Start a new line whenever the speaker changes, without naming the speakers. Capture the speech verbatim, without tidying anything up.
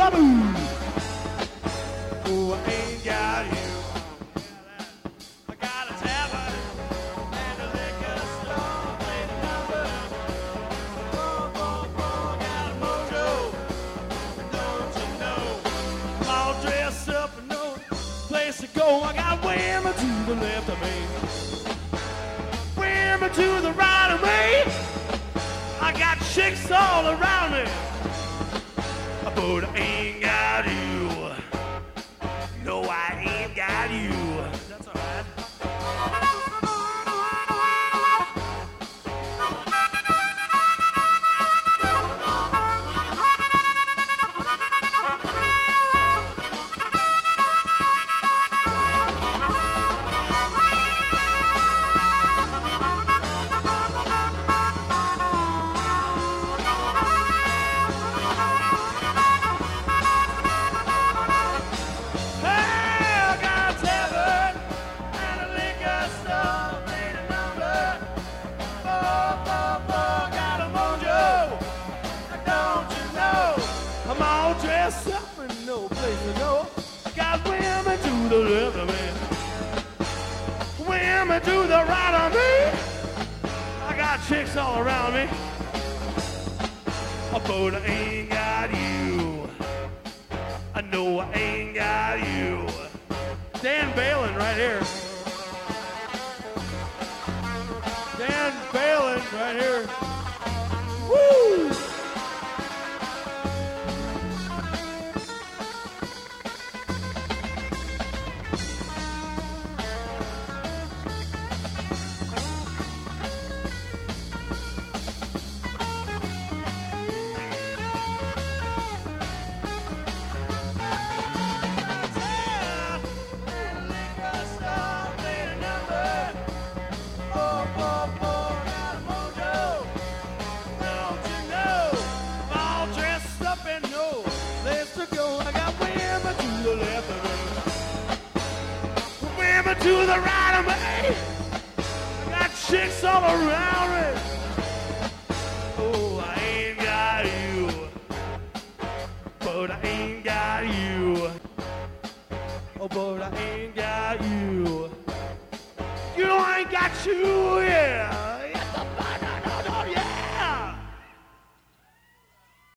boo. Oh, I ain't got you. I got a tavern and a liquor store, play the number. Boom, boom, boom, got a mojo. Don't you know? I'm all dressed up and no place to go. I got women to the left of me, women to the right of me. I got chicks all around me, but I ain't got you. No, I ain't got you. That's all right. No place to go. Got women to the left of me, women to the right of me. I got chicks all around me, but I ain't got you. I know I ain't got you. Dan Balin right here. Dan Balin right here. Woo! To the right of me, I got chicks all around me. Oh, I ain't got you, but I ain't got you. Oh, but I ain't got you. You know I ain't got you, yeah.